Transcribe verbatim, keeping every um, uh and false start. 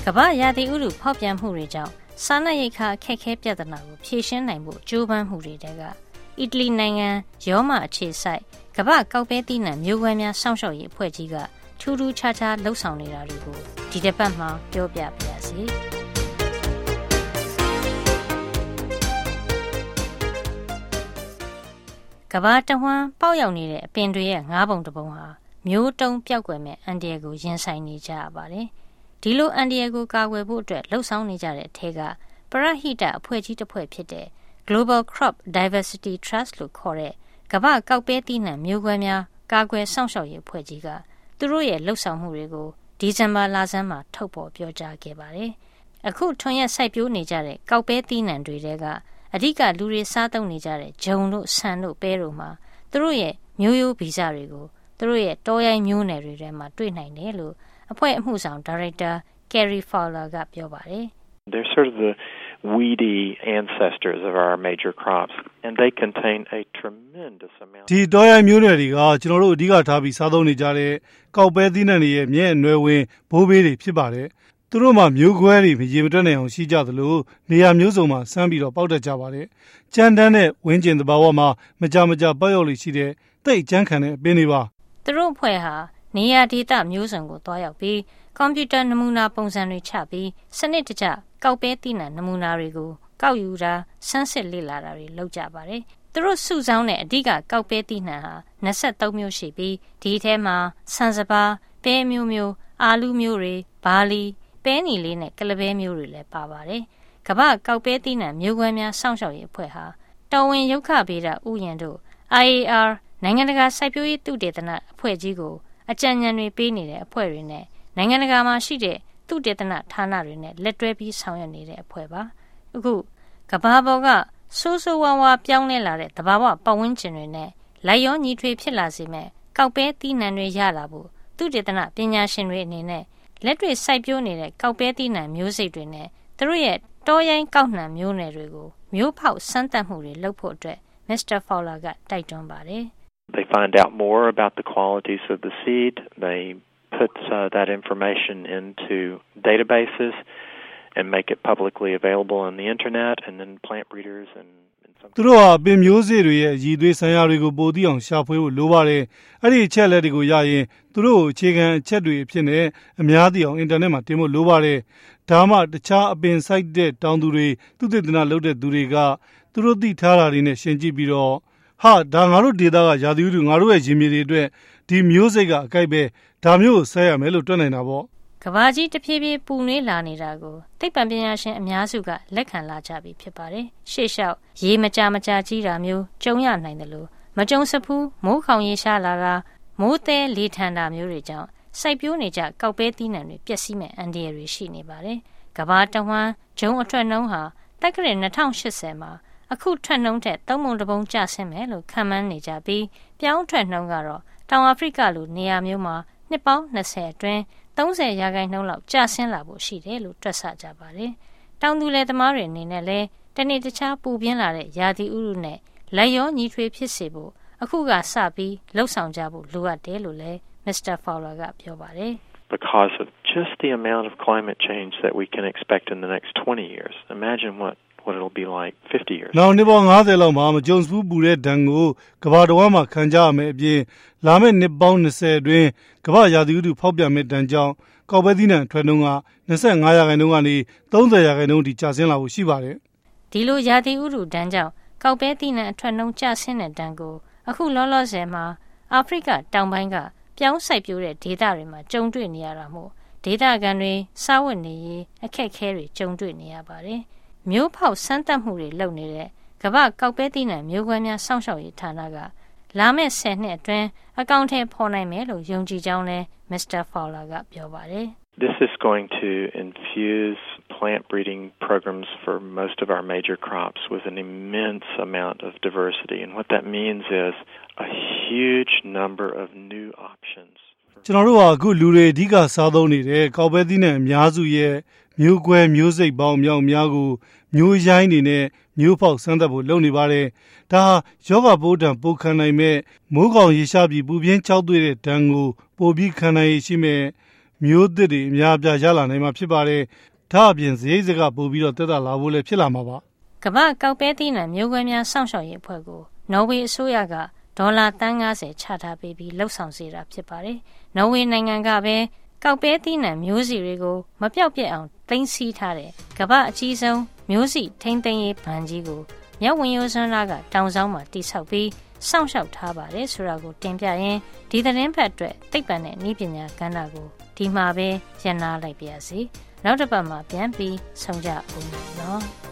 ကမ္ဘာရာသီဥတုဖောက်ပြန်မှုတွေကြောင့်စားနပ်ရိက္ခာအခက်အခဲပြဿနာကိုဖြေရှင်းနိုင်ဖို့ကြိုးပမ်းမှုတွေတဲကအီတလီနိုင်ငံရောမအခြေစိုက်ကမ္ဘာကောက်ပဲသီးနှံမျိုးကွဲများစောင့်ရှောက်ရေးအဖွဲ့ကြီးကထူးထူးခြားခြားလှုပ်ဆောင်နေတာတွေကိုဒီတစ်ပတ်မှာပြောပြပါရစေ။ကမ္ဘာတဝန်းပေါက်ရောက်နေတဲ့အပင်တွေရဲ့ငါးပုံတစ်ပုံဟာမျိုးတုံးပျောက်ကွယ်မဲ့အန္တရာယ်ကိုရင်ဆိုင်နေကြရပါတယ်။ဒီလိုအန္တရာယ်ကိုကာကွယ်ဖို့အတွက်လှုံ့ဆော်နေကြတဲ့အထက်ကပရဟိတအဖွဲ့ကြီးတစ်ဖွဲ့ဖြစ်တဲ့ Global Crop Diversity Trust လို့ခေါ်တဲ့ကမ္ဘာကောက်ပဲသီးနှံမျိုးကွဲများကာကွယ်စောင့်ရှောက်ရေးအဖွဲ့ကြီးကသူတို့ရဲ့လှုပ်ဆောင်မှုတွေကိုဒီဇင်ဘာလဆန်းမှာထုတ်ဖော်ပြောကြားခဲ့ပါတယ်။အခုထွန်ရက်စိုက်ပျိုးနေကြတဲ့ကောက်ပဲသီးနှံတွေတဲကအဓိကလူတွေစားသုံးနေကြတဲ့ဂျုံတို့ဆန်တို့ပဲတို့မှာသူတို့ရဲ့မျိုးရိုးဗီဇတွေကိုသူတို့ရဲ့တောရိုင်းမျိုးနယ်တွေထဲမှာတွေ့နိုင်တယ်လို့အဖွဲ့အမှုဆောင်ဒါရိုက်တာ Kerry Fowler ကပြောပါတယ်။ They're sort of the weedy ancestors of our major crops and they contain a tremendous amount ဒီတောရိုင်းမျိုးနယ်တွေကကျွန်တော်တို့အဓိကထားပြီးစားသုံးနေကြတဲ့ကောက်ပဲသီးနှံတွေရဲ့မြဲအနွယ်ဝင်ဘိုးဘေးတွေဖြစ်ပါတယ်။သူတို့မှာမျိုးကွဲတွေမရေမတွက်နိုင်အောင်ရှိကြသလိုနေရာမျိုးစုံမှာစမ်းပြီးတော့ပေါက်တတ်ကြပါတယ်။ကြမ်းတမ်းတဲ့ဝင်းကျင်သဘာဝမှာမကြမကြပေါက်ရောက်လိရှိတဲ့တိတ်ကြမ်းခံတဲ့အပင်တွေပါ။သူတို့ဖွဲ့ဟာနေရာဒေသမျိုးစုံကိုတွားရောက်ပြီးကွန်ပျူတာနမူနာပုံစံတွေချပြီးစနစ်တကျကောက်ပဲသီးနှံနမူနာတွေကိုကောက်ယူတာဆန်းစစ်လေ့လာတာတွေလုပ်ကြပါတယ်။သူတို့စုဆောင်းတဲ့အဓိကကောက်ပဲသီးနှံဟာ၂၃မျိုးရှိပြီးဒီထဲမှာဆန်စပါးပဲမျိုးမျိုးအာလူးမျိုးတွေဘာလီပဲနီလေးနဲ့ကလပဲမျိုးတွေလည်းပါပါတယ်။ကမ္ဘာကောက်ပဲသီးနှံမျိုးကွဲများစောင့်ရှောက်ရေးအဖွဲ့ဟာတော်ဝင်ရုက္ခဗေဒဥယျာဉ်တို့ I A R နိုင်ငံတကာစိုက်ပျိုးရေးသုတေသနအဖွဲ့ကြီးကိုအကြံဉာဏ်တွေပေးနေတဲ့အဖွဲ့တွေနဲ့နိုင်ငံတကာမှာရှိတဲ့သုတေသနဌာနတွေနဲ့လက်တွဲပြီးဆောင်ရွက်နေတဲ့အဖွဲ့ပါအခုကမ္ဘာပေါ်ကဆိုးဆိုးဝါးဝါးပြောင်းလဲလာတဲ့သဘာဝပတ်ဝန်းကျင်တွေနဲ့လိုက်ရောညီထွေဖြစ်လာစေမဲ့ကောက်ပဲသီးနှံတွေရလာဖို့သုတေသနပညာရှင်တွေအနေနဲ့လက်တွေ့စိုက်ပျိုးနေတဲ့ကောက်ပဲသီးနှံမျိုးစိတ်တွေနဲ့သူတို့ရဲ့တောရိုင်းကောက်နှံမျိုးနယ်တွေကိုမျိုးဖောက်စမ်းသပ်မှုတွေလုပ်ဖို့အတွက် Mister Fowler ကတိုက်တွန်းပါတယ် They find out more about the qualities of the seed. They put uh, that information into databases and make it publicly available on the internet, and then plant breeders and သူတို့ဟာပင်မျိုးစေ့တွေရဲ့ရည်သွေးဆံရတွေကိုပိုသိအောင်ရှာဖွေဖို့လိုပါတယ်။အဲ့ဒီအချက်လက်တွေကိုရရင်သူတို့အခြေခံအချက်တွေအဖြစ်နဲ့အများသိအောင်အင်တာနက်မှာတင်ဖို့လိုပါတယ်။ဒါမှတခြားအပင်စိုက်တဲ့တောင်သူတွေသူတေသနလုပ်တဲ့သူတွေကသူတို့သိထားတာတွေနဲ့ရှင်းကြည့်ပြီးတော့ဟာဒါငါတို့ဒေတာကရာသီဥတုငါတို့ရဲ့ရင်းမြစ်တွေအတွက်ဒီမျိုးစိတ်ကအကိုက်ပဲဒါမျိုးကိုဆက်ရမယ်လို့တွက်နိုင်တာပေါ့ကဘာကြီးတဖြည်းဖြည်းပူနွေးလာနေတာကိုသိပ္ပံပညာရှင်အများစုကလက်ခံလာကြပြီဖြစ်ပါတယ်ရှေ့လျှောက်ရေမကြမကြကြီးတာမျိုးကြုံရနိုင်တယ်လို့မကြုံစဖူးမိုးခေါင်ရေရှားလာတာမိုးသေးလေထန်တာမျိုးတွေကြောင့်စိုက်ပျိုးနေကြကောက်ပဲသီးနှံတွေပျက်စီးမဲ့အန္တရာယ်တွေရှိနေပါတယ်ကဘာတဝန်းဂျုံအထွက်နှုန်းဟာတက္ကရာ၂၀၈၀မှာအခုထွက်နှုန်းတဲ့သုံးပုံတစ်ပုံကျဆင်းမယ်လို့ခန့်မှန်းနေကြပြီးပြောင်းထွက်နှုန်းကတော့တောင်အာဖရိကလိုနေရာမျိုးမှာနှစ်ပေါင်း၂၀အတွင်း၃၀ရာခိုင်နှုန်းလောက်ကျဆင်းလာဖို့ရှိတယ်လို့တွက်ဆကြပါတယ်။တောင်သူလယ်သမားတွေအနေနဲ့လည်းတနေ့တခြားပူပြင်းလာတဲ့ရာသီဥတုနဲ့လက်ရောညီထွေဖြစ်စေဖို့အခုကစပြီးလှုပ်ဆောင်ကြဖို့လိုအပ်တယ်လို့လည်း Mister Fowler ကပြောပါတယ်။ Because of just the amount of climate change that we can expect in the next twenty years. Imagine what what it'll be like fifty years. နောက်နှစ်ပေါင်း၅၀လောက်မှာမကြုံစဖူးပူတဲ့ဒဏ်ကိုကမ္ဘာတော်မှာခံကြရမယ်အပြင်လာမယ့်နှစ်ပေါင်း၂၀အတွင်းကမ္ဘာရာသီဥတုဖောက်ပြန်မဲ့ဒဏ်ကြောင့်ကောက်ပဲသီးနှံထွက်နှုန်းက၂၅ရာခိုင်နှုန်းကနေ၃၀ရာခိုင်နှုန်းထိကျဆင်းလာဖို့ရှိပါတယ်။ဒီလိုရာသီဥတုဒဏ်ကြောင့်ကောက်ပဲသီးနှံအထွက်နှုန်းကျဆင်းတဲ့ဒဏ်ကိုအခုလောလောဆယ်မှာအာဖရိကတောင်ပိုင်းကပြောင်းစိုက်ပျိုးတဲ့ဒေသတွေမှာကြုံတွေ့နေရတာမို့ဒေသခံတွေစားဝတ်နေရေးအခက်အခဲတွေကြုံတွေ့နေရပါတယ်။မျိုးဖောက်စမ်းသပ်မှုတွေလုပ်နေတဲ့ကမ္ဘာကောက်ပဲသီးနှံမျိုးကွဲများစောင့်ရှောက်ရေးဌာနကလာမယ့်ဆယ်နှစ်အတွင်းအကောင့်ထဲပေါ်နိုင်မယ်လို့ယုံကြည်ကြောင်းလဲ Mister Fowler ကပြောပါတယ် This is going to infuse plant breeding programs for most of our major crops with an immense amount of diversity and what that means is a huge number of new options ကျွန်တော်တို့ဟာအခုလူတွေအဓိကစားသုံးနေတဲ့ကောက်ပဲသီးနှံအများစုရဲ့မျိုးကွဲမျိုးစိတ်ပေါင်းမြောက်များကိုမျိုးရိုင်းတွေနဲ့မျိုးဖောက်စမ်းသပ်ဖို့လုပ်နေပါတယ်။ဒါဟာယောဂပိုးတံပိုခံနိုင်မဲ့မိုးကောင်ရေရှားပြီးပူပြင်းချောက်သွေ့တဲ့ဒဏ်ကိုပိုပြီးခံနိုင်ရရှိမဲ့မျိုးသစ်တွေအများအပြားရလာနိုင်မှာဖြစ်ပါတယ်။ဒါအပြင်စရိတ်စကပို့ပြီးတော့တက်တာလာဖို့လည်းဖြစ်လာမှာပါ။ကမ္ဘာကောက်ပဲသီးနှံမျိုးကွဲများစောင့်ရှောက်ရေးအဖွဲ့ကိုနော်ဝေအစိုးရကဒေါ်လာတန်း၅၀ချထားပေးပြီးလှုပ်ဆောင်စေတာဖြစ်ပါတယ်။နော်ဝေနိုင်ငံကပဲကောက်ပဲသီးနှံမျိုးစီတွေကိုမပြောက်ပြက်အောင်သိမ်းဆည်းထားတဲ့ကမ္ဘာအကြီးဆုံးမျိုးစီထိန်းသိမ်းရေးဘဏ်ကြီးကိုမြောက်ဝင်ရိုးစွန်းသားကတောင်ဆောင်မှာတိဆောက်ပြီးစောင့်ရှောက်ထားပါတယ်ဆိုတာကိုတင်ပြရင်းဒီသတင်းဖတ်အတွက်သိပ္ပံနဲ့နည်းပညာကဏ္ဍကိုဒီမှာပဲရန်နာလိုက်ပါရစေ။နောက်တစ်ပတ်မှာပြန်ပြီးဆုံကြအောင်နော်။